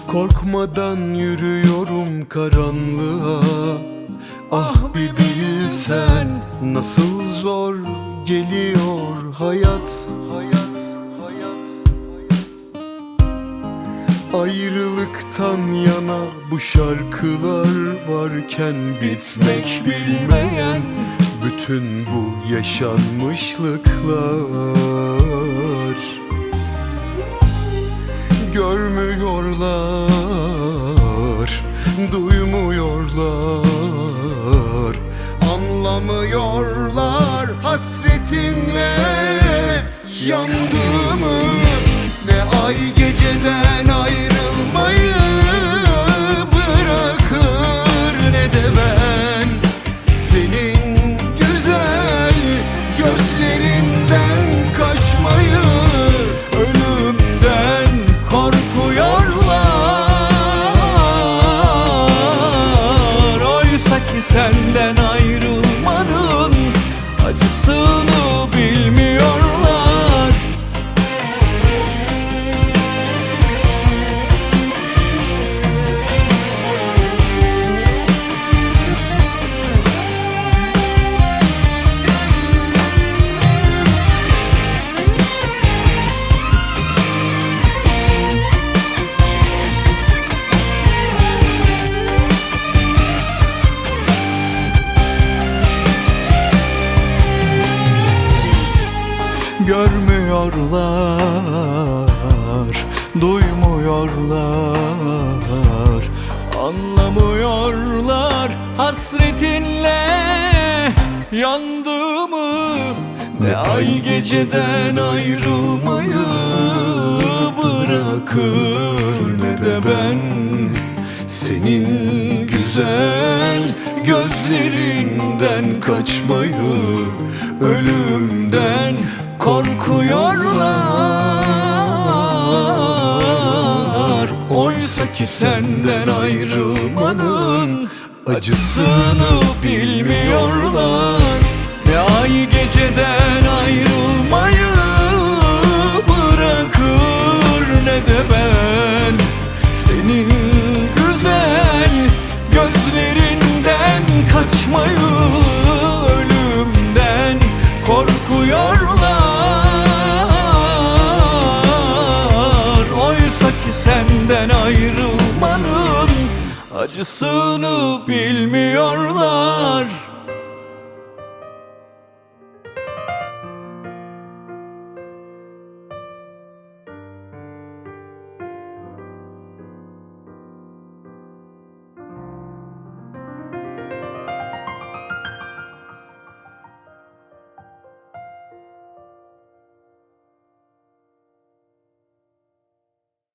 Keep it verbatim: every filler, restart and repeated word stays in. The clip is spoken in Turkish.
Korkmadan yürüyorum karanlığa. Ah bir bilsen nasıl zor geliyor hayat. Ayrılıktan yana bu şarkılar varken bitmek bilmeyen bütün bu yaşanmışlıklar. Görmüyorlar, duymuyorlar, anlamıyorlar hasretinle yandığımı. Ne ay geceden ayrılmayı bırakır, ne de ben senin güzel gözlerinden kaçmayı. Ölümden korkuyorlar, oysa ki senden ayrılmanın acısını bilmiyorlar. Görmüyorlar, duymuyorlar, anlamıyorlar hasretinle yandığımı. Ne ay geceden ayrılmayı bırakır, ne de ben senin güzel gözlerinden kaçmayı. Ölümden korkuyorlar, oysa ki senden ayrılmanın acısını bilmiyorlar. Ne ay geceden ayrılmayı bırakır, ne de ben senin güzel gözlerinden kaçmayı. Ölümden korkuyorlar, oysa ki senden ayrılmanın acısını bilmiyorlar.